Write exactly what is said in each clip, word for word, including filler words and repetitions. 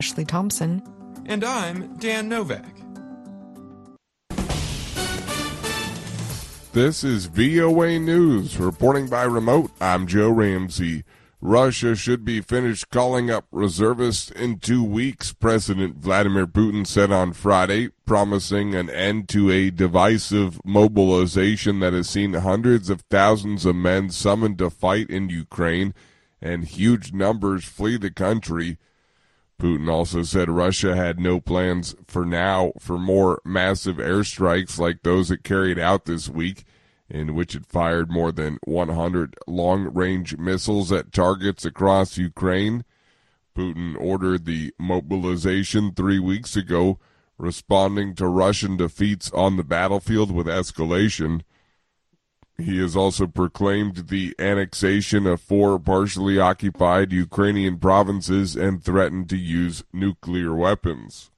Ashley Thompson. And I'm Dan Novak. This is V O A News. Reporting by remote, I'm Joe Ramsey. Russia should be finished calling up reservists in two weeks, President Vladimir Putin said on Friday, promising an end to a divisive mobilization that has seen hundreds of thousands of men summoned to fight in Ukraine and huge numbers flee the country. Putin also said Russia had no plans for now for more massive airstrikes like those it carried out this week, in which it fired more than one hundred long-range missiles at targets across Ukraine. Putin ordered the mobilization three weeks ago, responding to Russian defeats on the battlefield with escalation. He has also proclaimed the annexation of four partially occupied Ukrainian provinces and threatened to use nuclear weapons.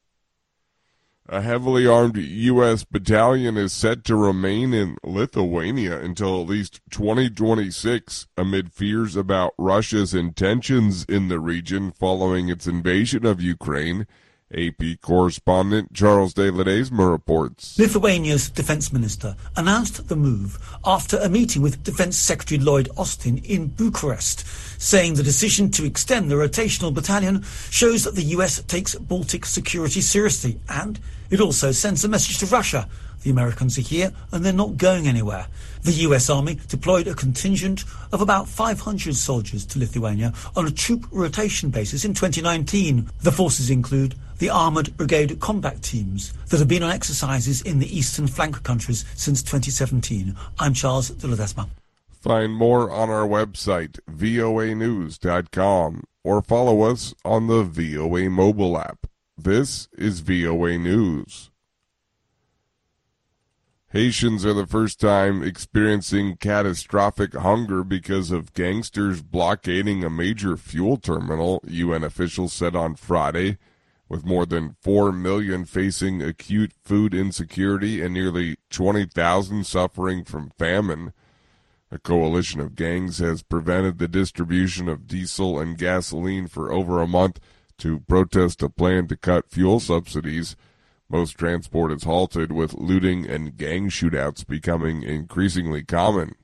A heavily armed U S battalion is set to remain in Lithuania until at least twenty twenty-six, amid fears about Russia's intentions in the region following its invasion of Ukraine. A P correspondent Charles de Ledesma reports. Lithuania's defense minister announced the move after a meeting with Defense Secretary Lloyd Austin in Bucharest, saying the decision to extend the rotational battalion shows that the U S takes Baltic security seriously, and it also sends a message to Russia. The Americans are here and they're not going anywhere. The U S Army deployed a contingent of about five hundred soldiers to Lithuania on a troop rotation basis in twenty nineteen. The forces include the Armoured Brigade combat teams that have been on exercises in the eastern flank countries since twenty seventeen. I'm Charles de Ledesma. Find more on our website, V O A news dot com, or follow us on the V O A mobile app. This is V O A News. Haitians are the first time experiencing catastrophic hunger because of gangsters blockading a major fuel terminal, U N officials said on Friday, with more than four million facing acute food insecurity and nearly twenty thousand suffering from famine. A coalition of gangs has prevented the distribution of diesel and gasoline for over a month to protest a plan to cut fuel subsidies. Most transport is halted, with looting and gang shootouts becoming increasingly common.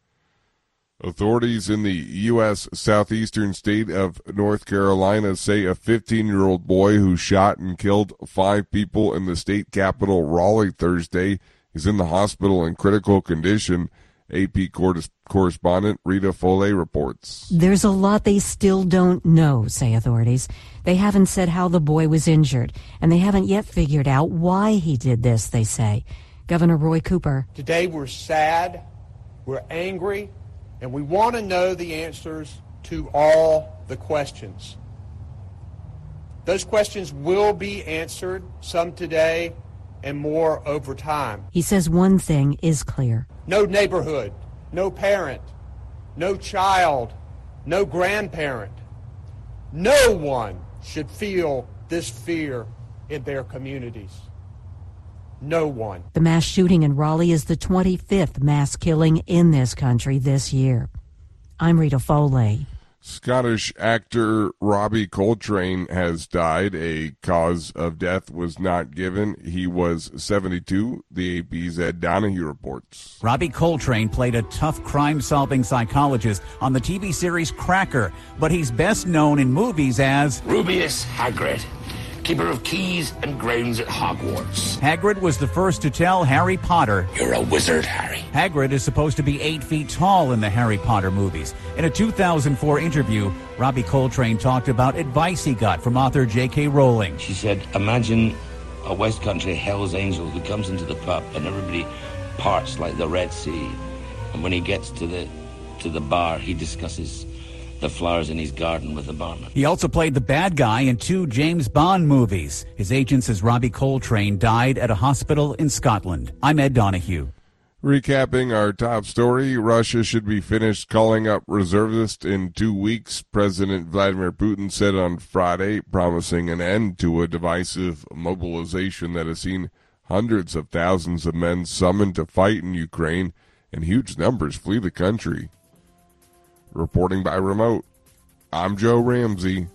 Authorities in the U S southeastern state of North Carolina say a fifteen-year-old boy who shot and killed five people in the state capital, Raleigh, Thursday is in the hospital in critical condition. A P correspondent Rita Foley reports. There's a lot they still don't know, say authorities. They haven't said how the boy was injured, and they haven't yet figured out why he did this, they say. Governor Roy Cooper. Today we're sad, we're angry, and we want to know the answers to all the questions. Those questions will be answered, some today and more over time. He says one thing is clear. No neighborhood, no parent, no child, no grandparent, no one should feel this fear in their communities. No one. The mass shooting in Raleigh is the twenty-fifth mass killing in this country this year. I'm Rita Foley. Scottish actor Robbie Coltrane has died. A cause of death was not given. He was seventy-two, the A P's Ed Donahue reports. Robbie Coltrane played a tough crime-solving psychologist on the T V series Cracker, but he's best known in movies as Rubeus Hagrid, keeper of keys and grounds at Hogwarts. Hagrid was the first to tell Harry Potter, "You're a wizard, Harry." Hagrid is supposed to be eight feet tall in the Harry Potter movies. In a two thousand four interview, Robbie Coltrane talked about advice he got from author J K Rowling. She said, imagine a West Country Hell's Angel who comes into the pub and everybody parts like the Red Sea. And when he gets to the to the bar, he discusses the flowers in his garden with the barman. He also played the bad guy in two James Bond movies. His agent says Robbie Coltrane died at a hospital in Scotland. I'm Ed Donahue. Recapping our top story, Russia should be finished calling up reservists in two weeks, President Vladimir Putin said on Friday, promising an end to a divisive mobilization that has seen hundreds of thousands of men summoned to fight in Ukraine and huge numbers flee the country. Reporting by remote, I'm Joe Ramsey.